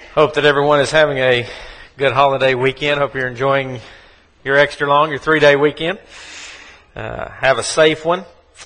Hope that everyone is having a good holiday weekend. Hope you're enjoying your extra long, your 3-day weekend. Have a safe one.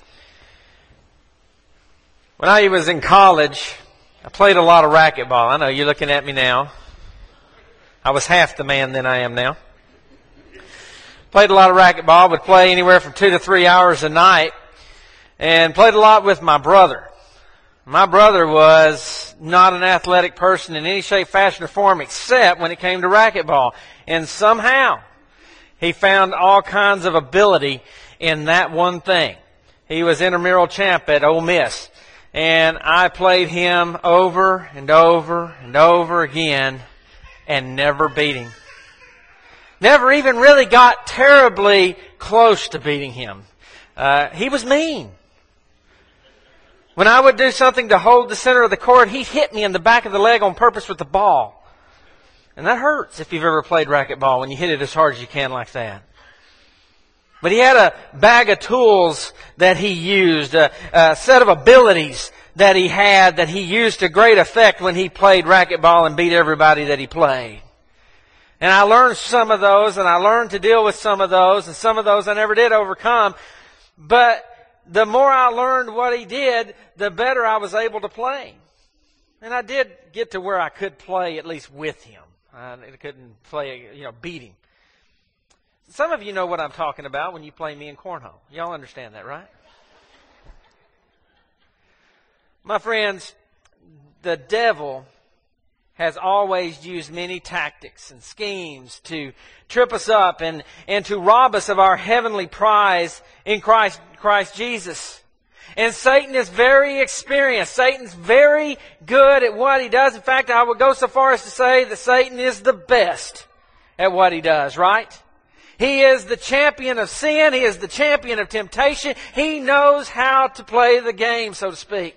When I was in college, I played a lot of racquetball. I know you're looking at me now. I was half the man than I am now. Played a lot of racquetball. Would play anywhere from 2 to 3 hours a night. And played a lot with my brother. My brother was not an athletic person in any shape, fashion, or form except when it came to racquetball. And somehow, he found all kinds of ability in that one thing. He was intramural champ at Ole Miss. And I played him over and over and over again and never beat him. Never even really got terribly close to beating him. He was mean. When I would do something to hold the center of the court, he'd hit me in the back of the leg on purpose with the ball. And that hurts if you've ever played racquetball when you hit it as hard as you can like that. But he had a bag of tools that he used, a set of abilities that he had that he used to great effect when he played racquetball and beat everybody that he played. And I learned some of those, and I learned to deal with some of those, and some of those I never did overcome. But the more I learned what he did, the better I was able to play. And I did get to where I could play at least with him. I couldn't play, beat him. Some of you know what I'm talking about when you play me in cornhole. Y'all understand that, right? My friends, the devil has always used many tactics and schemes to trip us up and to rob us of our heavenly prize in Christ Jesus. And Satan is very experienced. Satan's very good at what he does. In fact, I would go so far as to say that Satan is the best at what he does, right? He is the champion of sin. He is the champion of temptation. He knows how to play the game, so to speak.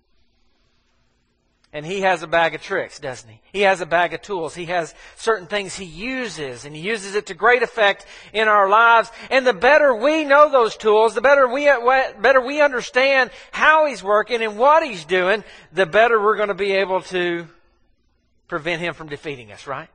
And he has a bag of tricks, doesn't he? He has a bag of tools. He has certain things he uses, and he uses it to great effect in our lives. And the better we know those tools, the better we understand how he's working and what he's doing, the better we're going to be able to prevent him from defeating us, right?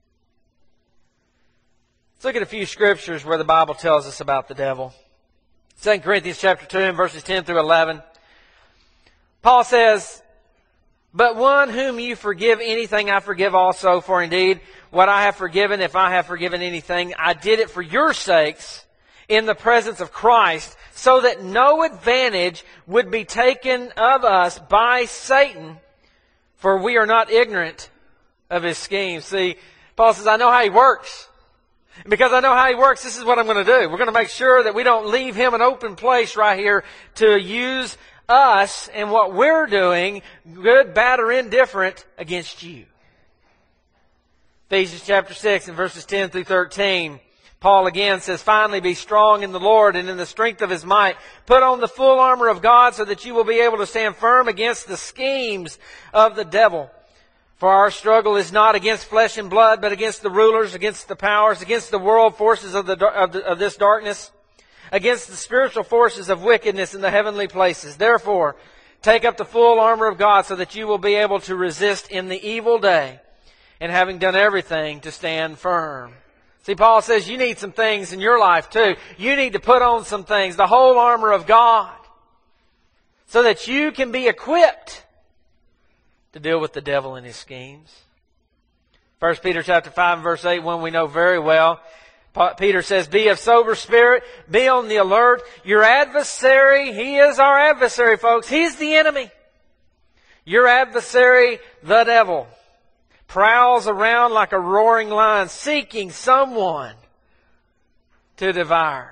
Let's look at a few scriptures where the Bible tells us about the devil. 2 Corinthians chapter 2 and verses 10 through 11. Paul says, "But one whom you forgive anything, I forgive also. For indeed, what I have forgiven, if I have forgiven anything, I did it for your sakes in the presence of Christ, so that no advantage would be taken of us by Satan, for we are not ignorant of his schemes." See, Paul says, I know how he works. Because I know how he works, this is what I'm going to do. We're going to make sure that we don't leave him an open place right here to use us and what we're doing, good, bad, or indifferent, against you. Ephesians chapter 6 and verses 10 through 13. Paul again says, "Finally be strong in the Lord and in the strength of his might. Put on the full armor of God so that you will be able to stand firm against the schemes of the devil. For our struggle is not against flesh and blood, but against the rulers, against the powers, against the world forces of this darkness, against the spiritual forces of wickedness in the heavenly places. Therefore, take up the full armor of God so that you will be able to resist in the evil day, and having done everything, to stand firm." See, Paul says you need some things in your life too. You need to put on some things, the whole armor of God, so that you can be equipped to deal with the devil and his schemes. 1 Peter chapter 5 and verse 8, one we know very well. Peter says, "Be of sober spirit, be on the alert. Your adversary," he is our adversary, folks. He's the enemy. "Your adversary, the devil, prowls around like a roaring lion, seeking someone to devour."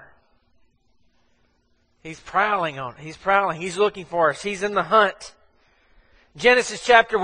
He's prowling on it. He's prowling. He's looking for us. He's in the hunt. Genesis chapter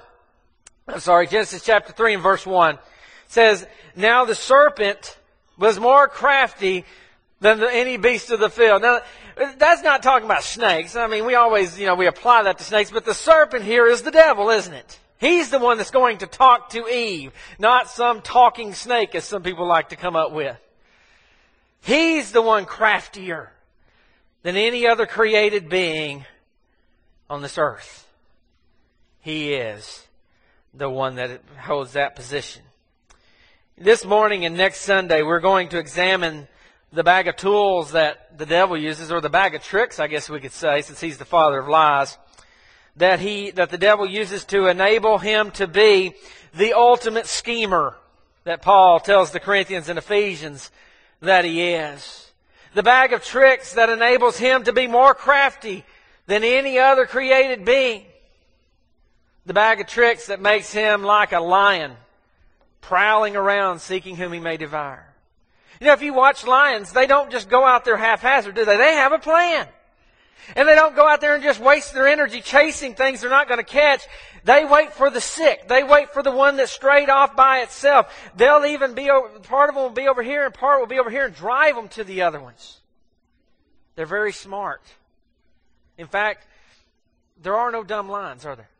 3 and verse 1 says, "Now the serpent was more crafty than any beast of the field." Now, that's not talking about snakes. I mean, we always, we apply that to snakes, but the serpent here is the devil, isn't it? He's the one that's going to talk to Eve, not some talking snake, as some people like to come up with. He's the one craftier than any other created being on this earth. He is the one that holds that position. This morning and next Sunday, we're going to examine the bag of tools that the devil uses, or the bag of tricks, I guess we could say, since he's the father of lies, that the devil uses to enable him to be the ultimate schemer that Paul tells the Corinthians and Ephesians that he is. The bag of tricks that enables him to be more crafty than any other created being. The bag of tricks that makes him like a lion, prowling around seeking whom he may devour. You know, if you watch lions, they don't just go out there haphazard, do they? They have a plan. And they don't go out there and just waste their energy chasing things they're not going to catch. They wait for the sick. They wait for the one that strayed off by itself. They'll even be part of them will be over here and part will be over here and drive them to the other ones. They're very smart. In fact, there are no dumb lions, are there?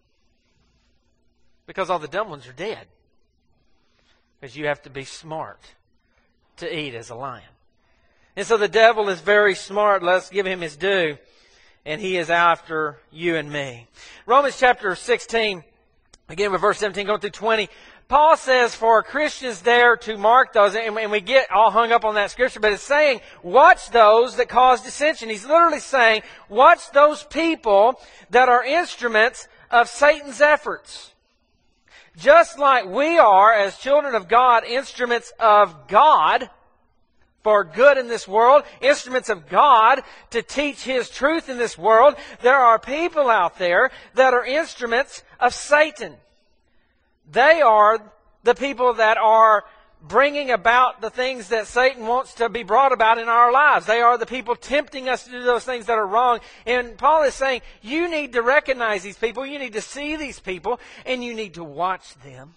Because all the dumb ones are dead. Because you have to be smart to eat as a lion. And so the devil is very smart. Let's give him his due. And he is after you and me. Romans chapter 16, again with verse 17 going through 20. Paul says for Christians there to mark those, and we get all hung up on that scripture, but it's saying, watch those that cause dissension. He's literally saying, watch those people that are instruments of Satan's efforts. Just like we are, as children of God, instruments of God for good in this world, instruments of God to teach His truth in this world, there are people out there that are instruments of Satan. They are the people that are bringing about the things that Satan wants to be brought about in our lives. They are the people tempting us to do those things that are wrong. And Paul is saying, you need to recognize these people, you need to see these people, and you need to watch them.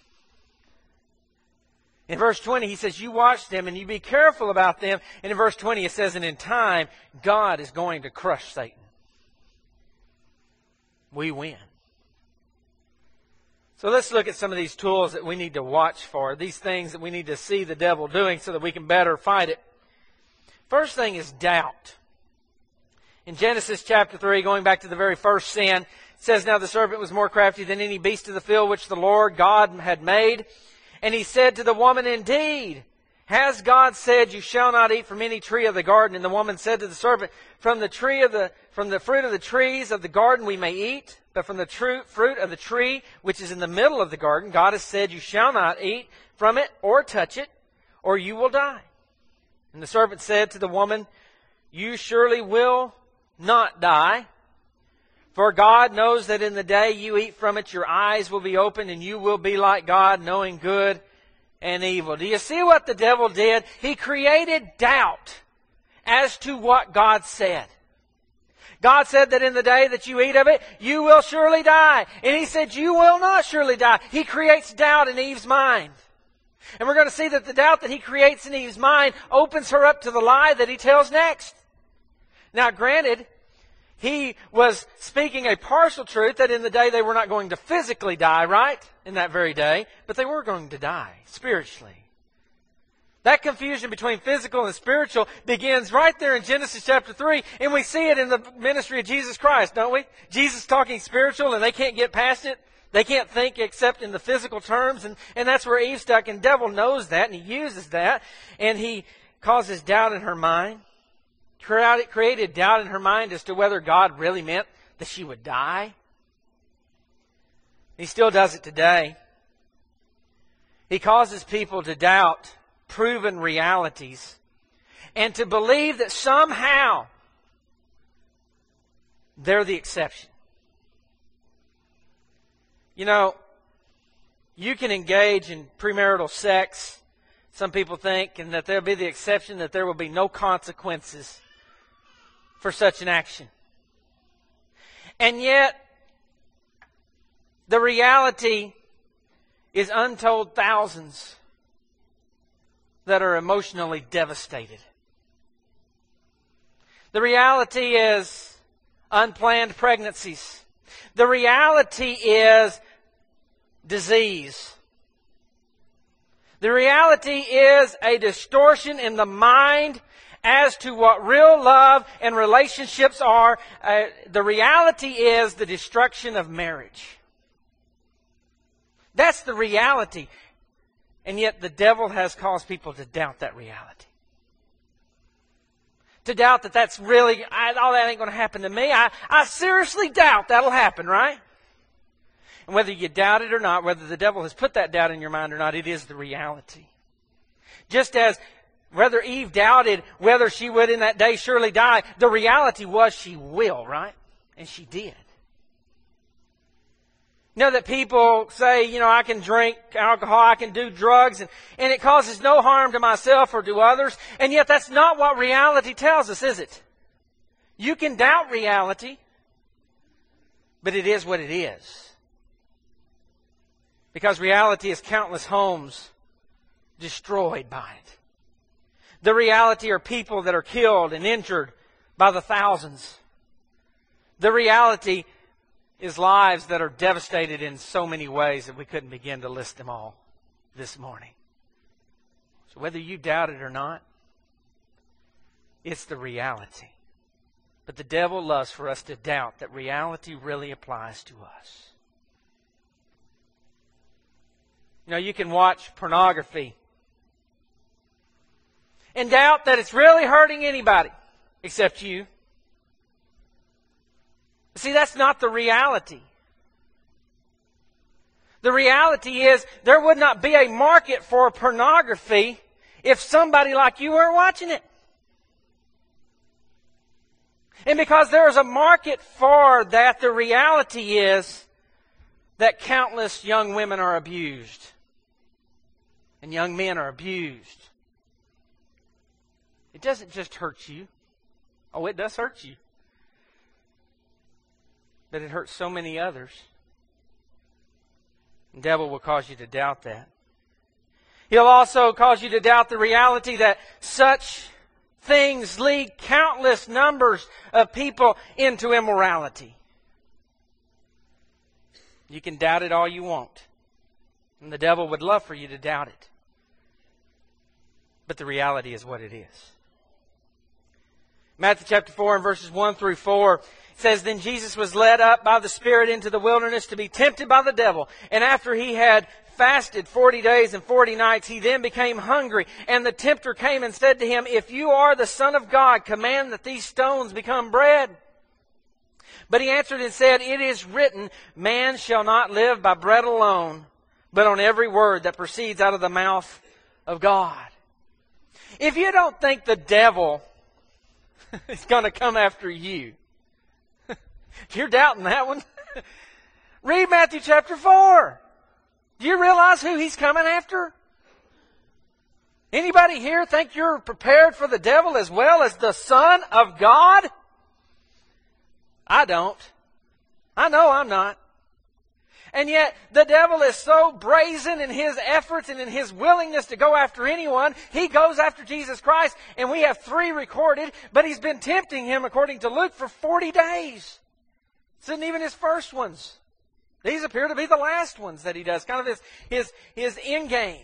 In verse 20, he says, you watch them and you be careful about them. And in verse 20, it says, and in time, God is going to crush Satan. We win. So let's look at some of these tools that we need to watch for. These things that we need to see the devil doing so that we can better fight it. First thing is doubt. In Genesis chapter 3, going back to the very first sin, it says, now the serpent was more crafty than any beast of the field which the Lord God had made. And he said to the woman, indeed, has God said, you shall not eat from any tree of the garden? And the woman said to the serpent, from the fruit of the trees of the garden we may eat, but from the fruit of the tree which is in the middle of the garden, God has said, you shall not eat from it or touch it, or you will die. And the serpent said to the woman, you surely will not die. For God knows that in the day you eat from it, your eyes will be opened and you will be like God, knowing good and evil. Do you see what the devil did? He created doubt as to what God said. God said that in the day that you eat of it, you will surely die. And He said, you will not surely die. He creates doubt in Eve's mind. And we're going to see that the doubt that He creates in Eve's mind opens her up to the lie that He tells next. Now, granted, He was speaking a partial truth that in the day they were not going to physically die, right? In that very day. But they were going to die spiritually. That confusion between physical and spiritual begins right there in Genesis chapter 3. And we see it in the ministry of Jesus Christ, don't we? Jesus talking spiritual and they can't get past it. They can't think except in the physical terms. And that's where Eve's stuck. And the devil knows that and he uses that. And he causes doubt in her mind. Created doubt in her mind as to whether God really meant that she would die. He still does it today. He causes people to doubt proven realities and to believe that somehow they're the exception. You know, you can engage in premarital sex, some people think, and that there'll be the exception, that there will be no consequences for such an action. And yet, the reality is untold thousands that are emotionally devastated. The reality is unplanned pregnancies. The reality is disease. The reality is a distortion in the mind as to what real love and relationships are. The reality is the destruction of marriage. That's the reality. And yet the devil has caused people to doubt that reality. To doubt that that's really, all that ain't going to happen to me. I seriously doubt that'll happen, right? And whether you doubt it or not, whether the devil has put that doubt in your mind or not, it is the reality. Just as whether Eve doubted whether she would in that day surely die, the reality was she will, right? And she did. You know that people say, I can drink alcohol, I can do drugs, and it causes no harm to myself or to others. And yet that's not what reality tells us, is it? You can doubt reality, but it is what it is. Because reality is countless homes destroyed by it. The reality are people that are killed and injured by the thousands. The reality is lives that are devastated in so many ways that we couldn't begin to list them all this morning. So whether you doubt it or not, it's the reality. But the devil loves for us to doubt that reality really applies to us. You can watch pornography and doubt that it's really hurting anybody except you. See, that's not the reality. The reality is there would not be a market for pornography if somebody like you weren't watching it. And because there is a market for that, the reality is that countless young women are abused. And young men are abused. It doesn't just hurt you. Oh, it does hurt you. But it hurts so many others. The devil will cause you to doubt that. He'll also cause you to doubt the reality that such things lead countless numbers of people into immorality. You can doubt it all you want. And the devil would love for you to doubt it. But the reality is what it is. Matthew chapter 4 and verses 1 through 4 says, Then Jesus was led up by the Spirit into the wilderness to be tempted by the devil. And after he had fasted 40 days and 40 nights, he then became hungry. And the tempter came and said to him, If you are the Son of God, command that these stones become bread. But he answered and said, It is written, Man shall not live by bread alone, but on every word that proceeds out of the mouth of God. If you don't think the devil is going to come after you, if you're doubting that one, read Matthew chapter 4. Do you realize who he's coming after? Anybody here think you're prepared for the devil as well as the Son of God? I don't. I know I'm not. And yet, the devil is so brazen in his efforts and in his willingness to go after anyone. He goes after Jesus Christ, and we have 3 recorded, but he's been tempting him, according to Luke, for 40 days. This isn't even his first ones. These appear to be the last ones that he does, kind of his end game.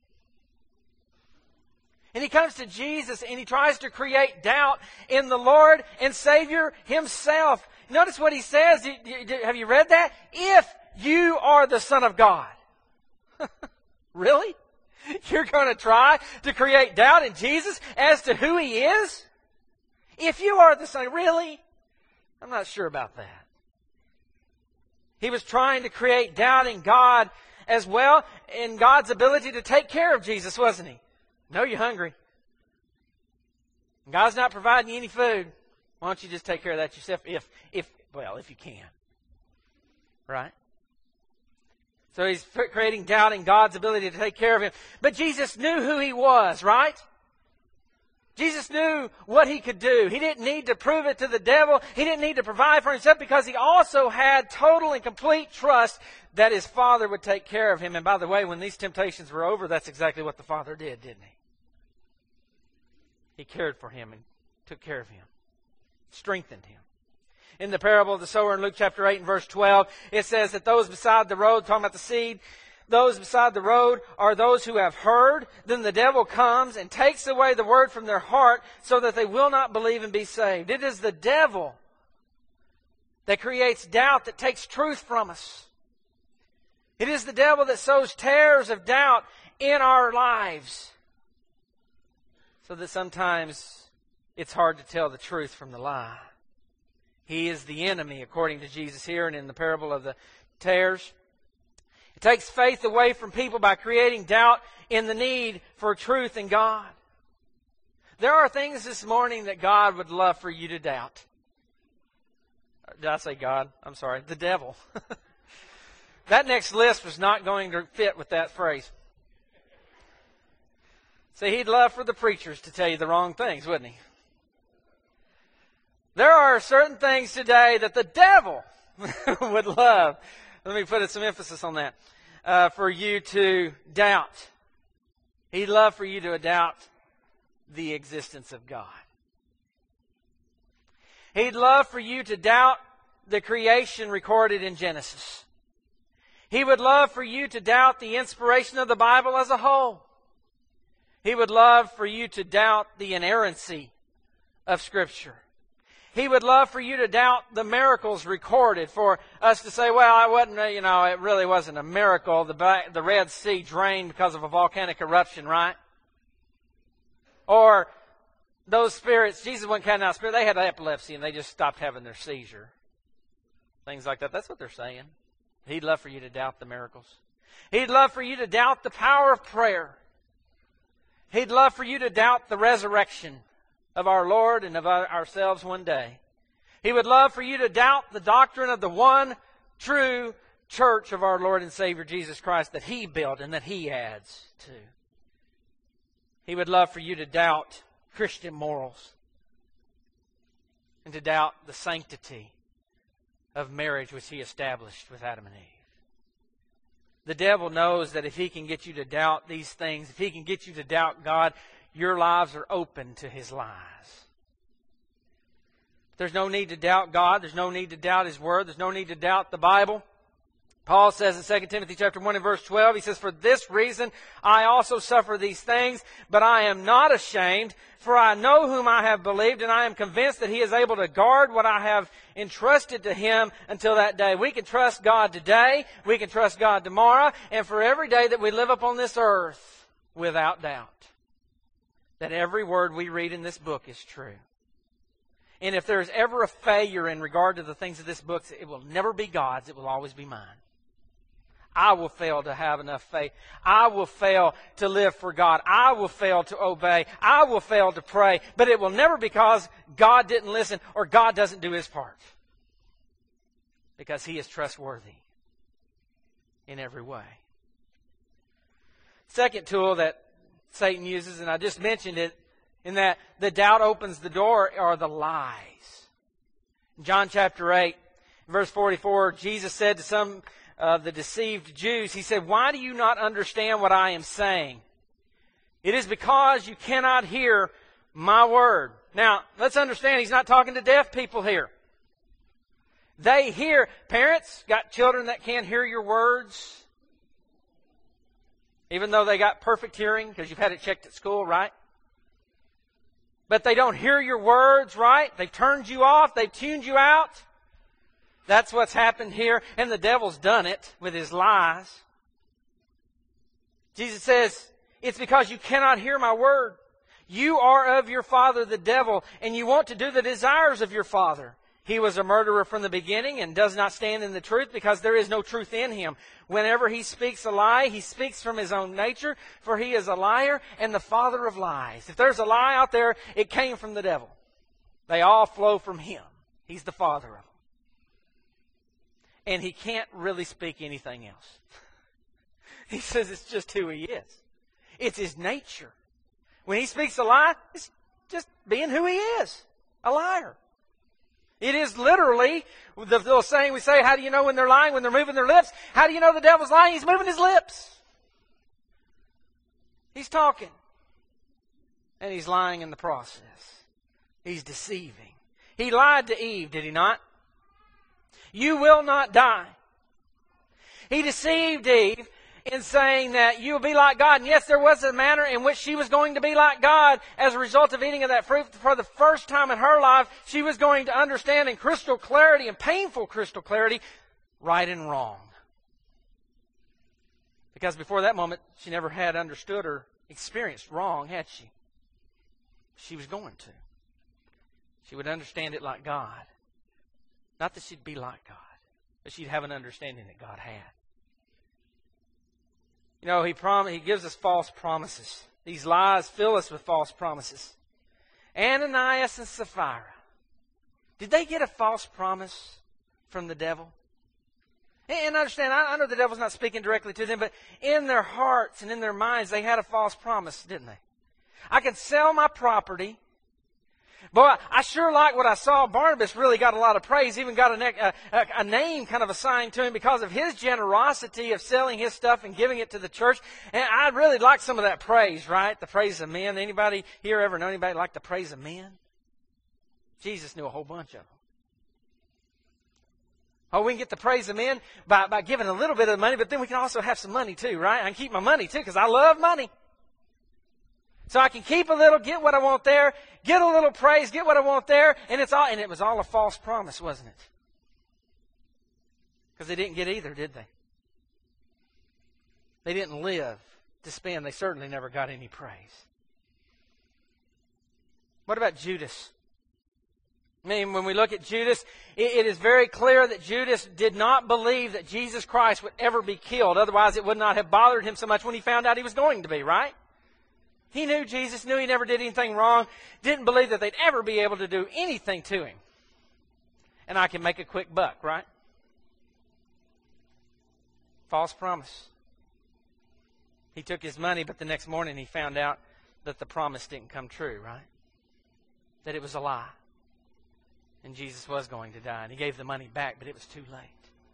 And he comes to Jesus and he tries to create doubt in the Lord and Savior himself. Notice what he says. Have you read that? If you are the Son of God. Really? You're going to try to create doubt in Jesus as to who he is? If you are the Son, really? I'm not sure about that. He was trying to create doubt in God as well, in God's ability to take care of Jesus, wasn't he? No, you're hungry. God's not providing you any food. Why don't you just take care of that yourself if you can. Right? So he's creating doubt in God's ability to take care of him. But Jesus knew who he was, right? Jesus knew what he could do. He didn't need to prove it to the devil. He didn't need to provide for himself because he also had total and complete trust that his Father would take care of him. And by the way, when these temptations were over, that's exactly what the Father did, didn't he? He cared for him and took care of him, strengthened him. In the parable of the sower in Luke chapter 8 and verse 12, it says that those beside the road, talking about the seed, those beside the road are those who have heard. Then the devil comes and takes away the word from their heart so that they will not believe and be saved. It is the devil that creates doubt, that takes truth from us. It is the devil that sows tares of doubt in our lives, so that sometimes it's hard to tell the truth from the lie. He is the enemy, according to Jesus here and in the parable of the tares. It takes faith away from people by creating doubt in the need for truth in God. There are things this morning that God would love for you to doubt. Did I say God? I'm sorry. The devil. That next list was not going to fit with that phrase. See, he'd love for the preachers to tell you the wrong things, wouldn't he? There are certain things today that the devil would love. Let me put some emphasis on that. For you to doubt. He'd love for you to doubt the existence of God. He'd love for you to doubt the creation recorded in Genesis. He would love for you to doubt the inspiration of the Bible as a whole. He would love for you to doubt the inerrancy of Scripture. He would love for you to doubt the miracles recorded, for us to say, well, it really wasn't a miracle. The Red Sea drained because of a volcanic eruption, right? Or those spirits, Jesus wasn't casting out spirits, they had epilepsy and they just stopped having their seizure. Things like that. That's what they're saying. He'd love for you to doubt the miracles. He'd love for you to doubt the power of prayer. He'd love for you to doubt the resurrection of our Lord and of ourselves one day. He would love for you to doubt the doctrine of the one true church of our Lord and Savior Jesus Christ that He built and that He adds to. He would love for you to doubt Christian morals and to doubt the sanctity of marriage which He established with Adam and Eve. The devil knows that if he can get you to doubt these things, if he can get you to doubt God, your lives are open to his lies. There's no need to doubt God. There's no need to doubt His Word. There's no need to doubt the Bible. Paul says in 2 Timothy chapter 1 and verse 12, he says, "For this reason I also suffer these things, but I am not ashamed, for I know whom I have believed, and I am convinced that He is able to guard what I have entrusted to Him until that day." We can trust God today, we can trust God tomorrow, and for every day that we live upon this earth, without doubt, that every word we read in this book is true. And if there's ever a failure in regard to the things of this book, it will never be God's, it will always be mine. I will fail to have enough faith. I will fail to live for God. I will fail to obey. I will fail to pray. But it will never be because God didn't listen or God doesn't do His part. Because He is trustworthy in every way. Second tool that Satan uses, and I just mentioned it, in that the doubt opens the door, are the lies. In John chapter 8, verse 44, Jesus said to some the deceived Jews, He said, "Why do you not understand what I am saying? It is because you cannot hear my word." Now, let's understand, He's not talking to deaf people here. They hear. Parents, got children that can't hear your words? Even though they got perfect hearing, because you've had it checked at school, right? But they don't hear your words, right? They've turned you off. They've tuned you out. That's what's happened here, and the devil's done it with his lies. Jesus says, it's because you cannot hear my word. You are of your father, the devil, and you want to do the desires of your father. He was a murderer from the beginning and does not stand in the truth because there is no truth in him. Whenever he speaks a lie, he speaks from his own nature, for he is a liar and the father of lies. If there's a lie out there, it came from the devil. They all flow from him. He's the father of them. And he can't really speak anything else. He says it's just who he is. It's his nature. When he speaks a lie, it's just being who he is. A liar. It is literally the little saying we say, how do you know when they're lying? When they're moving their lips. How do you know the devil's lying? He's moving his lips. He's talking. And he's lying in the process. He's deceiving. He lied to Eve, did he not? You will not die. He deceived Eve in saying that you will be like God. And yes, there was a manner in which she was going to be like God as a result of eating of that fruit. For the first time in her life, she was going to understand in crystal clarity and painful crystal clarity right and wrong. Because before that moment, she never had understood or experienced wrong, had she? She was going to. She would understand it like God. Not that she'd be like God, but she'd have an understanding that God had. You know, He gives us false promises. These lies fill us with false promises. Ananias and Sapphira. Did they get a false promise from the devil? And understand, I know the devil's not speaking directly to them, but in their hearts and in their minds, they had a false promise, didn't they? I can sell my property. Boy, I sure like what I saw. Barnabas really got a lot of praise, even got a name kind of assigned to him because of his generosity of selling his stuff and giving it to the church. And I really like some of that praise, right? The praise of men. Anybody here ever know anybody like the praise of men? Jesus knew a whole bunch of them. Oh, we can get the praise of men by giving a little bit of money, but then we can also have some money too, right? I can keep my money too because I love money. So I can keep a little, get what I want there, get a little praise, get what I want there, and it was all a false promise, wasn't it? Because they didn't get either, did they? They didn't live to spend. They certainly never got any praise. What about Judas? I mean, when we look at Judas, it is very clear that Judas did not believe that Jesus Christ would ever be killed. Otherwise, it would not have bothered him so much when he found out he was going to be, right? He knew Jesus, knew he never did anything wrong, didn't believe that they'd ever be able to do anything to him. And I can make a quick buck, right? False promise. He took his money, but the next morning he found out that the promise didn't come true, right? That it was a lie. And Jesus was going to die. And he gave the money back, but it was too late.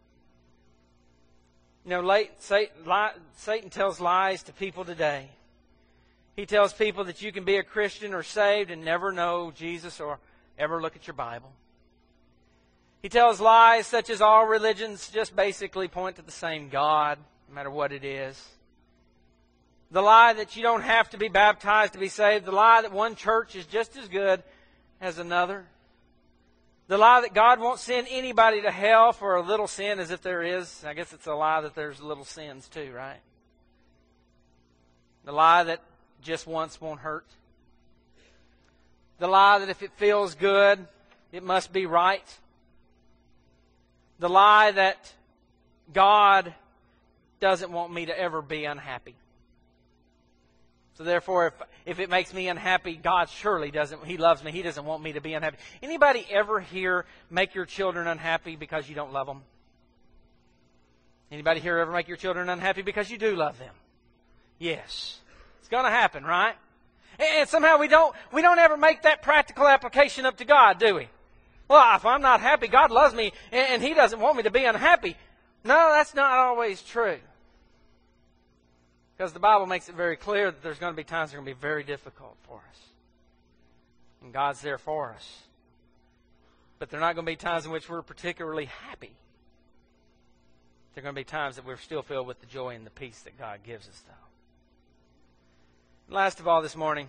You know, Satan tells lies to people today. He tells people that you can be a Christian or saved and never know Jesus or ever look at your Bible. He tells lies such as all religions just basically point to the same God, no matter what it is. The lie that you don't have to be baptized to be saved. The lie that one church is just as good as another. The lie that God won't send anybody to hell for a little sin, as if there is. I guess it's a lie that there's little sins too, right? The lie that just once won't hurt. The lie that if it feels good, it must be right. The lie that God doesn't want me to ever be unhappy. So therefore, if it makes me unhappy, God surely doesn't. He loves me. He doesn't want me to be unhappy. Anybody ever here make your children unhappy because you don't love them? Anybody here ever make your children unhappy because you do love them? Yes. It's going to happen, right? And somehow we don't ever make that practical application up to God, do we? Well, if I'm not happy, God loves me and He doesn't want me to be unhappy. No, that's not always true. Because the Bible makes it very clear that there's going to be times that are going to be very difficult for us. And God's there for us. But there are not going to be times in which we're particularly happy. There are going to be times that we're still filled with the joy and the peace that God gives us, though. And last of all this morning,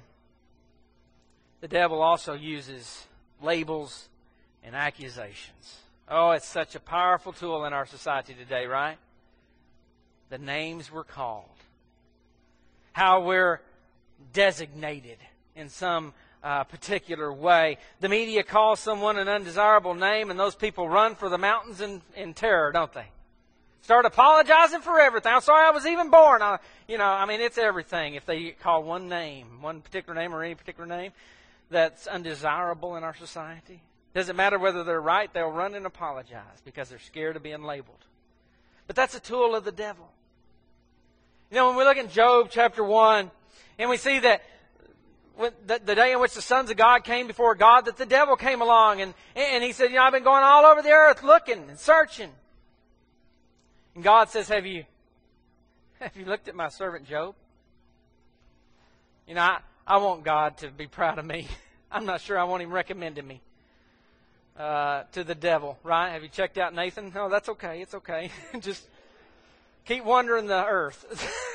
the devil also uses labels and accusations. Oh, it's such a powerful tool in our society today, right? The names we're called. How we're designated in some particular way. The media calls someone an undesirable name, and those people run for the mountains in terror, don't they? Start apologizing for everything. I'm sorry I was even born. It's everything. If they call one name, one particular name or any particular name that's undesirable in our society, doesn't matter whether they're right, they'll run and apologize because they're scared of being labeled. But that's a tool of the devil. You know, when we look in Job chapter 1, and we see that the day in which the sons of God came before God, that the devil came along, and he said, I've been going all over the earth looking and searching. And God says, have you looked at my servant Job? I want God to be proud of me. I'm not sure I want Him recommending me to the devil, right? Have you checked out Nathan? No, that's okay. It's okay. Just keep wandering the earth.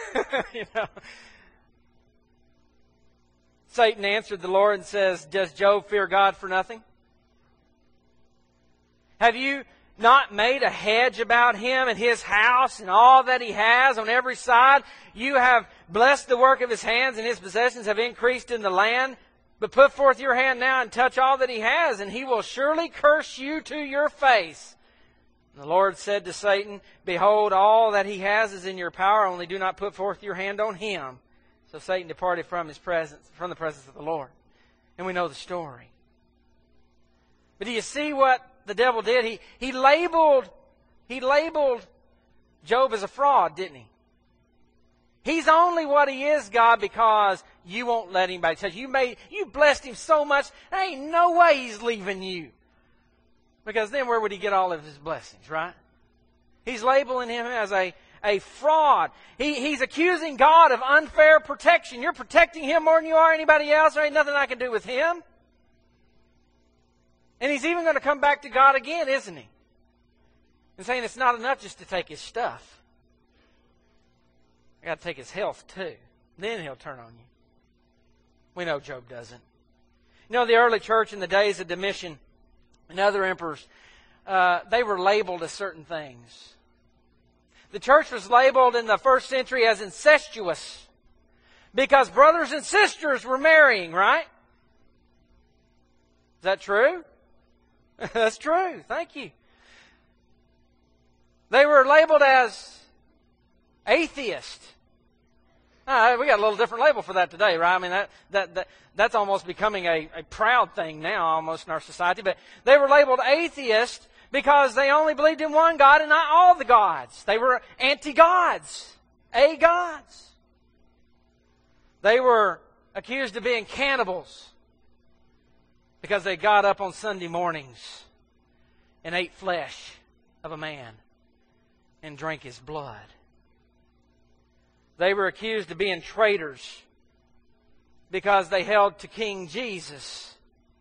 Satan answered the Lord and says, does Job fear God for nothing? Have you not made a hedge about him and his house and all that he has on every side? You have blessed the work of his hands, and his possessions have increased in the land. But put forth your hand now and touch all that he has, and he will surely curse you to your face. And the Lord said to Satan, Behold, all that he has is in your power, only do not put forth your hand on him. So Satan departed from the presence of the Lord. And we know the story. But do you see what the devil did? He labeled Job as a fraud, didn't he? He's only what he is, God, because you won't let anybody touch you. You blessed him so much, there ain't no way he's leaving you. Because then where would he get all of his blessings, right? He's labeling him as a fraud. He's accusing God of unfair protection. You're protecting him more than you are anybody else. There ain't nothing I can do with him. And he's even going to come back to God again, isn't he? And saying it's not enough just to take his stuff. I got to take his health too. Then he'll turn on you. We know Job doesn't. You know, the early church in the days of Domitian and other emperors, they were labeled as certain things. The church was labeled in the first century as incestuous because brothers and sisters were marrying, right? Is that true? That's true. Thank you. They were labeled as atheist. We got a little different label for that today, right? I mean, that's almost becoming a proud thing now, almost in our society. But they were labeled atheist because they only believed in one God and not all the gods. They were anti-gods, a-gods. They were accused of being cannibals because they got up on Sunday mornings and ate flesh of a man and drank his blood. They were accused of being traitors because they held to King Jesus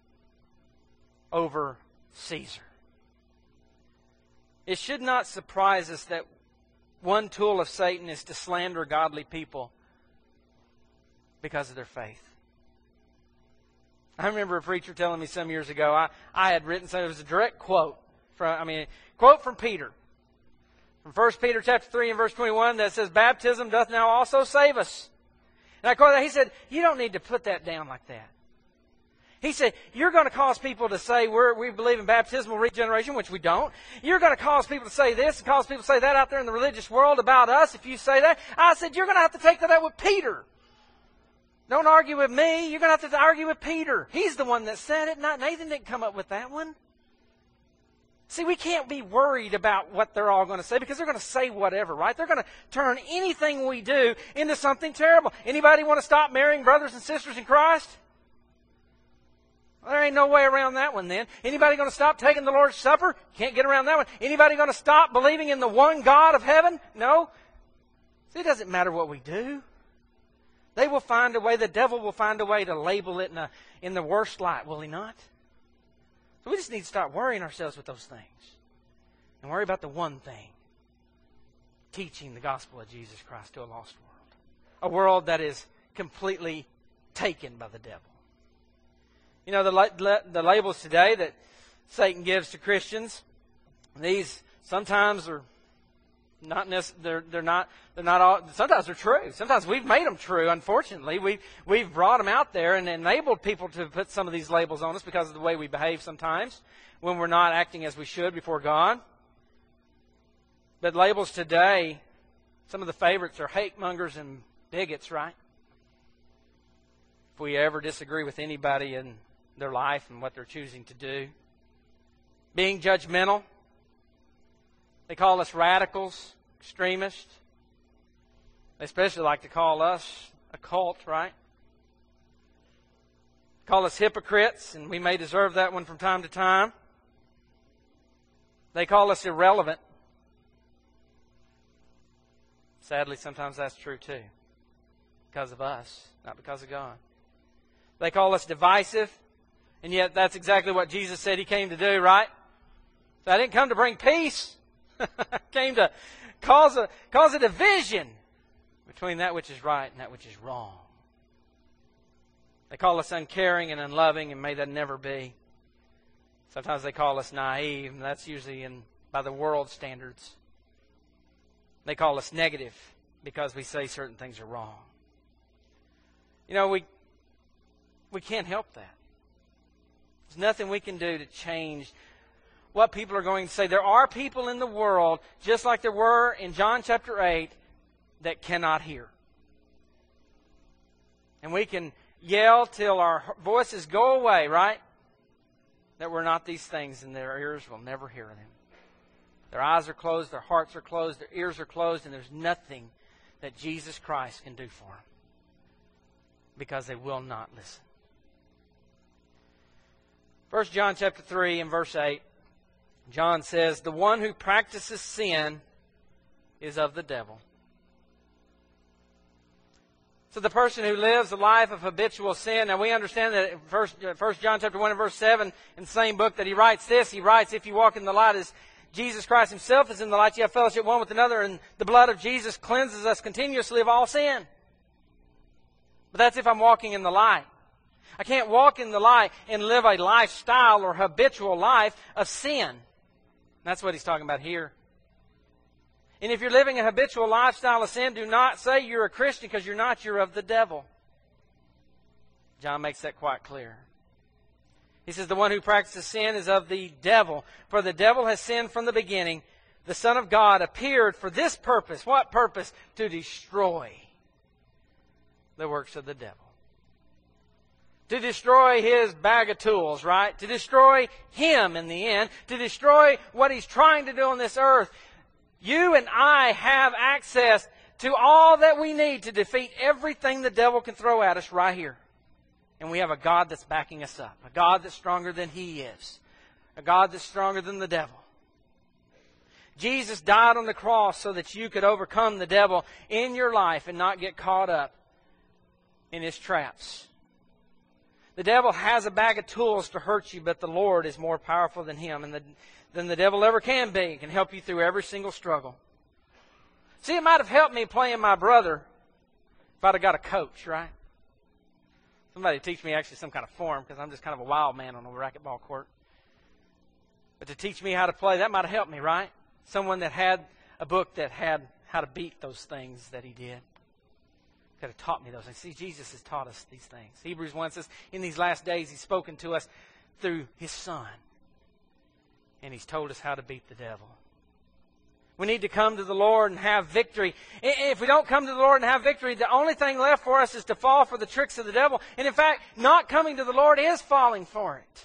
over Caesar. It should not surprise us that one tool of Satan is to slander godly people because of their faith. I remember a preacher telling me some years ago, I had written something, it was a direct quote from Peter. From 1 Peter chapter 3 and verse 21 that says, Baptism doth now also save us. And I quote that. He said, you don't need to put that down like that. He said, you're going to cause people to say we believe in baptismal regeneration, which we don't. You're going to cause people to say this and cause people to say that out there in the religious world about us if you say that. I said, you're going to have to take that up with Peter. Don't argue with me. You're going to have to argue with Peter. He's the one that said it. Not Nathan didn't come up with that one. See, we can't be worried about what they're all going to say because they're going to say whatever, right? They're going to turn anything we do into something terrible. Anybody want to stop marrying brothers and sisters in Christ? Well, there ain't no way around that one then. Anybody going to stop taking the Lord's Supper? Can't get around that one. Anybody going to stop believing in the one God of heaven? No. See, it doesn't matter what we do. They will find a way, the devil will find a way to label it in the worst light, will he not? So we just need to stop worrying ourselves with those things and worry about the one thing, teaching the gospel of Jesus Christ to a lost world. A world that is completely taken by the devil. You know, the labels today that Satan gives to Christians, these sometimes are not necessarily, they're not all, sometimes they're true. Sometimes we've made them true, unfortunately. We've brought them out there and enabled people to put some of these labels on us because of the way we behave sometimes when we're not acting as we should before God. But labels today, some of the favorites are hate mongers and bigots, right? If we ever disagree with anybody in their life and what they're choosing to do. Being judgmental. They call us radicals, extremists. They especially like to call us a cult, right? Call us hypocrites, and we may deserve that one from time to time. They call us irrelevant. Sadly, sometimes that's true too. Because of us, not because of God. They call us divisive, and yet that's exactly what Jesus said He came to do, right? So I didn't come to bring peace. I came to cause a division between that which is right and that which is wrong. They call us uncaring and unloving, and may that never be. Sometimes they call us naive, and that's usually in by the world standards. They call us negative because we say certain things are wrong. You know, we can't help that. There's nothing we can do to change what people are going to say. There are people in the world, just like there were in John chapter 8, that cannot hear. And we can yell till our voices go away, right? That we're not these things, and their ears will never hear them. Their eyes are closed, their hearts are closed, their ears are closed, and there's nothing that Jesus Christ can do for them because they will not listen. 1 John chapter 3 and verse 8, John says, "The one who practices sin is of the devil." So the person who lives a life of habitual sin, now we understand that in 1 John chapter 1 and verse 7, in the same book that he writes this, he writes, "If you walk in the light as Jesus Christ himself is in the light, you have fellowship one with another, and the blood of Jesus cleanses us continuously of all sin." But that's if I'm walking in the light. I can't walk in the light and live a lifestyle or habitual life of sin. That's what he's talking about here. And if you're living a habitual lifestyle of sin, do not say you're a Christian, because you're not. You're of the devil. John makes that quite clear. He says, "The one who practices sin is of the devil. For the devil has sinned from the beginning. The Son of God appeared for this purpose." What purpose? To destroy the works of the devil. To destroy his bag of tools, right? To destroy him in the end. To destroy what he's trying to do on this earth. You and I have access to all that we need to defeat everything the devil can throw at us right here. And we have a God that's backing us up. A God that's stronger than he is. A God that's stronger than the devil. Jesus died on the cross so that you could overcome the devil in your life and not get caught up in his traps. The devil has a bag of tools to hurt you, but the Lord is more powerful than him, and than the devil ever can be. He can help you through every single struggle. See, it might have helped me playing my brother if I'd have got a coach, right? Somebody teach me actually some kind of form, because I'm just kind of a wild man on a racquetball court. But to teach me how to play, that might have helped me, right? Someone that had a book that had how to beat those things that he did. Could have taught me those things. See, Jesus has taught us these things. Hebrews 1 says, in these last days He's spoken to us through His Son. And He's told us how to beat the devil. We need to come to the Lord and have victory. If we don't come to the Lord and have victory, the only thing left for us is to fall for the tricks of the devil. And in fact, not coming to the Lord is falling for it.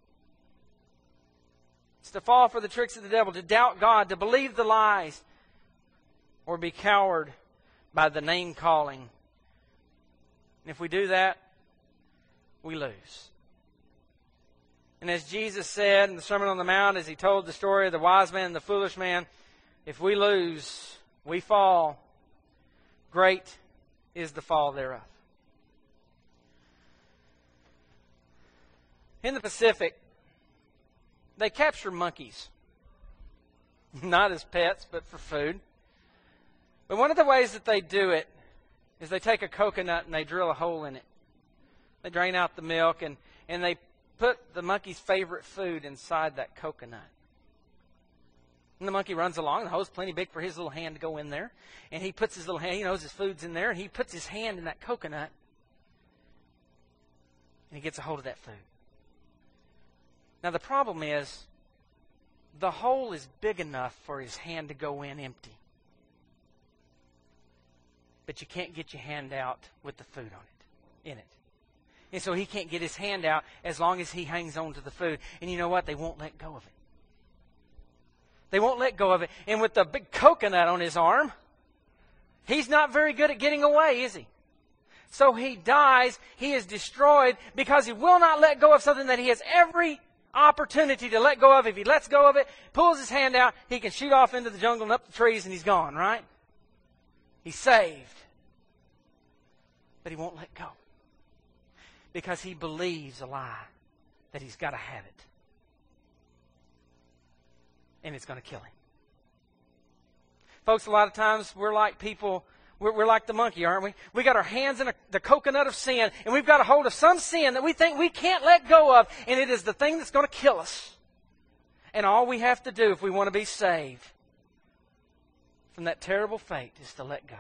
It's to fall for the tricks of the devil, to doubt God, to believe the lies, or be cowed by the name calling. And if we do that, we lose. And as Jesus said in the Sermon on the Mount, as He told the story of the wise man and the foolish man, if we lose, we fall. Great is the fall thereof. In the Pacific, they capture monkeys. Not as pets, but for food. But one of the ways that they do it is they take a coconut and they drill a hole in it. They drain out the milk and they put the monkey's favorite food inside that coconut. And the monkey runs along. The hole's plenty big for his little hand to go in there. And he puts his little hand, he knows his food's in there, and he puts his hand in that coconut. And he gets a hold of that food. Now the problem is, the hole is big enough for his hand to go in empty. But you can't get your hand out with the food in it. And so he can't get his hand out as long as he hangs on to the food. And you know what? They won't let go of it. They won't let go of it. And with the big coconut on his arm, he's not very good at getting away, is he? So he dies. He is destroyed because he will not let go of something that he has every opportunity to let go of. If he lets go of it, pulls his hand out, he can shoot off into the jungle and up the trees and he's gone, right? He's saved. But he won't let go. Because he believes a lie that he's got to have it. And it's going to kill him. Folks, a lot of times we're like people, we're like the monkey, aren't we? We got our hands in the coconut of sin, and we've got a hold of some sin that we think we can't let go of, and it is the thing that's going to kill us. And all we have to do if we want to be saved from that terrible fate is to let go.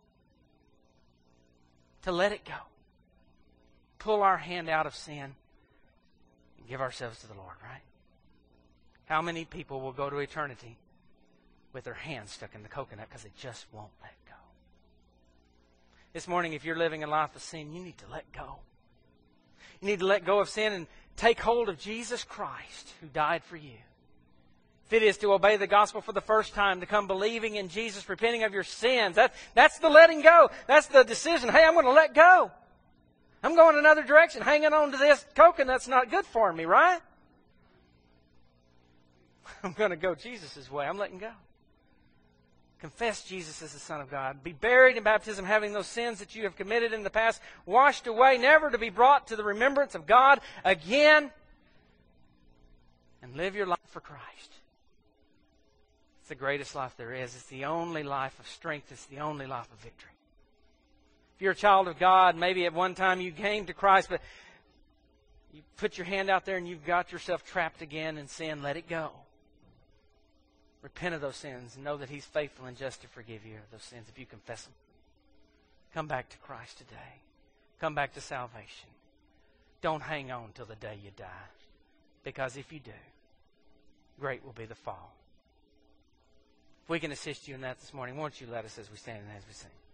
To let it go. Pull our hand out of sin and give ourselves to the Lord, right? How many people will go to eternity with their hands stuck in the coconut because they just won't let go? This morning, if you're living a life of sin, you need to let go. You need to let go of sin and take hold of Jesus Christ who died for you. If it is to obey the gospel for the first time, to come believing in Jesus, repenting of your sins, that's the letting go. That's the decision. Hey, I'm going to let go. I'm going another direction. Hanging on to this coconut's not good for me, right? I'm going to go Jesus' way. I'm letting go. Confess Jesus as the Son of God. Be buried in baptism, having those sins that you have committed in the past washed away, never to be brought to the remembrance of God again. And live your life for Christ. It's the greatest life there is. It's the only life of strength. It's the only life of victory. If you're a child of God, maybe at one time you came to Christ, but you put your hand out there and you've got yourself trapped again in sin, let it go. Repent of those sins and know that He's faithful and just to forgive you of those sins if you confess them. Come back to Christ today. Come back to salvation. Don't hang on till the day you die. Because if you do, great will be the fall. If we can assist you in that this morning, won't you let us as we stand and as we sing?